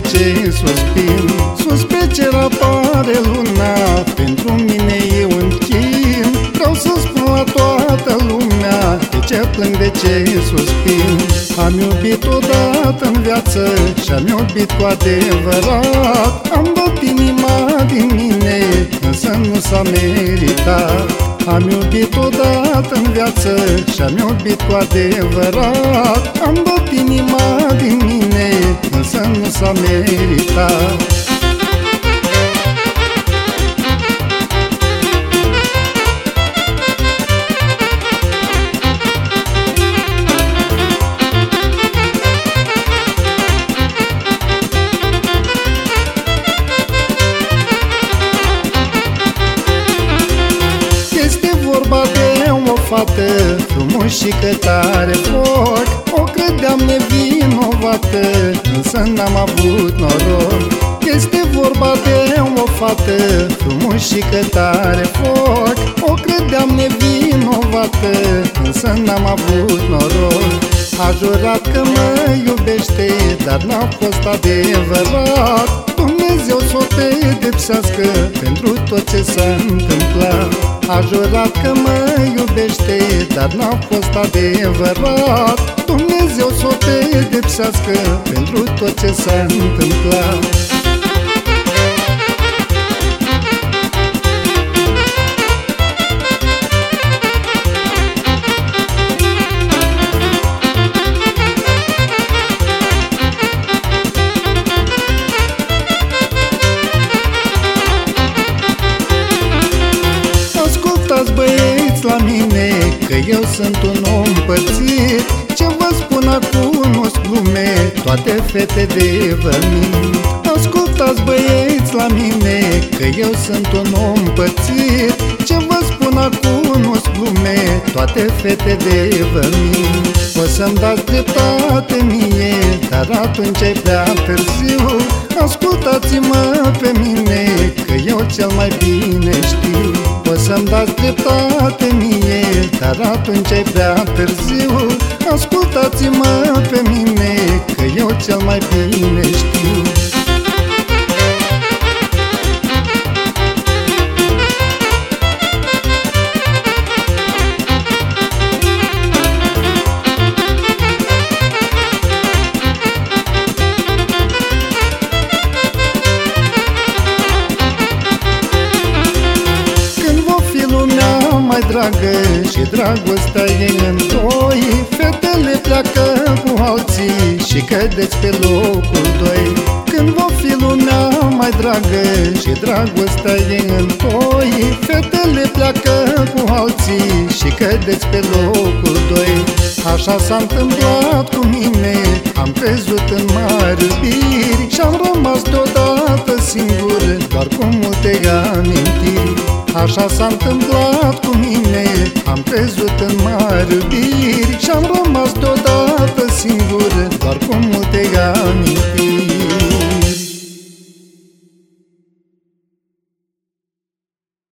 ce suspin. Sus pe cer apare luna, pentru mine e un chin. Vreau să spun la toată lumea de ce plâng, de ce suspin. Am iubit odată în viață și-am iubit cu adevărat. Am dat inima din mine, însă nu s-a meritat. Am iubit odată în viață și-am iubit cu adevărat. Am dat inima din mine, însă nu s-a meritat. Vorba de o fată frumos și că tare foc. O credeam nevinovată, însă n-am avut noroc. Este vorba de o fată frumos și că tare foc. O credeam nevinovată, însă n-am avut noroc. A jurat că mă iubește, dar n-a fost adevărat. Dumnezeu s-o pedepsească pentru tot ce s-a întâmplat. A jurat că mă iubește, dar n-a fost adevărat. Dumnezeu s-o pedepsească pentru tot ce s-a întâmplat. Ascultați, băieți, la mine, că eu sunt un om pățit. Ce vă spun acum nu-s glume, toate fete de vămit. Ascultați, băieți, la mine, că eu sunt un om pățit. Ce vă spun acum nu-s glume, toate fete de vămit. O să-mi dați dreptate mie, dar atunci e prea târziu. Ascultați-mă pe mine, că eu cel mai bine știu. O să-mi dați dreptate mie, dar atunci e prea târziu. Ascultați-mă pe mine, că eu cel mai bine știu. Dragă și dragostea e în doi, fetele pleacă cu alții și cădeți pe locul doi. Când va fi lumea mai dragă și dragostea e în doi, fetele pleacă cu alții și cădeți pe locul doi. Așa s-a întâmplat cu mine, am crezut în mari iubiri și-am rămas deodată singur, doar cu multe amintiri. Așa s-a întâmplat cu mine, am crezut în mari iubiri și-am rămas deodată singur, doar cu multe amintiri.